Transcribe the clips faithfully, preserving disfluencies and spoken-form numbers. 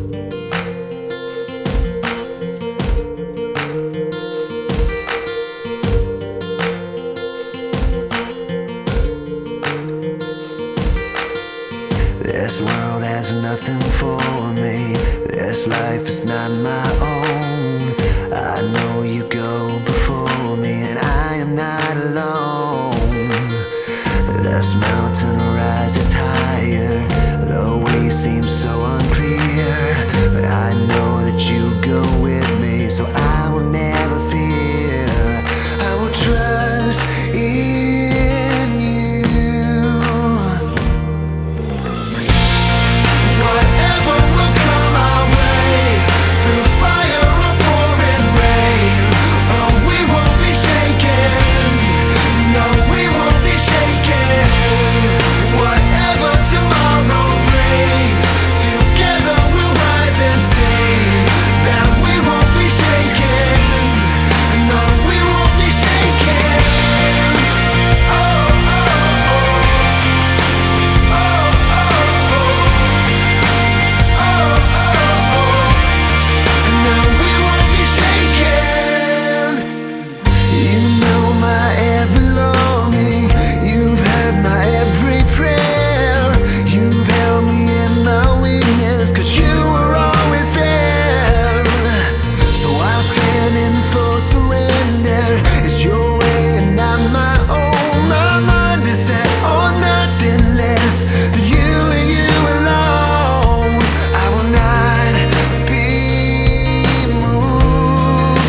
This world has nothing for me. This life is not my own. I know you go before me, and I am not alone. This mountain rises higher. The way seems so unclear, but I know that you go with me, so I will never fear. I will trust in you. Whatever will come our way, through fire or pouring rain, oh, we won't be shaken. No, we won't be shaken. Whatever tomorrow brings, together we'll rise and sing that we won't be shaken. No, we won't be shaken. Oh, oh, oh. Oh, oh, oh. Oh, oh, oh. No, we won't be shaken. You know my every longing. You've heard my every prayer. You've held me in my weakness, 'cause you were always there. So I'll stand in full surrender. It's your way and not my own. My mind is set on nothing less than you and you alone. I will not be moved.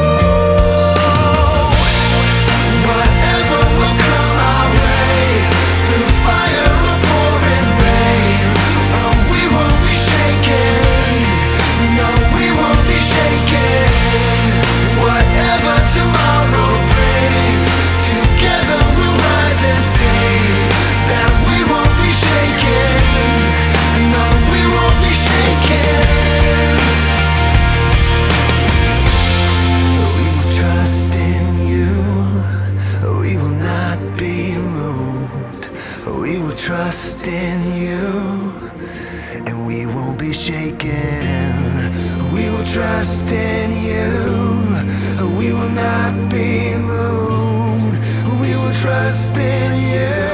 Oh, whatever will come our way, through fire or pouring rain, oh, we won't be shaken. No, we won't be shaken. Whatever tomorrow brings, together we'll rise and sing that we won't be shaken. No, we won't be shaken. We will trust in you. We will not be moved. We will trust in you, and we won't be shaken. We will trust in you. We will not be moved. We will trust in you.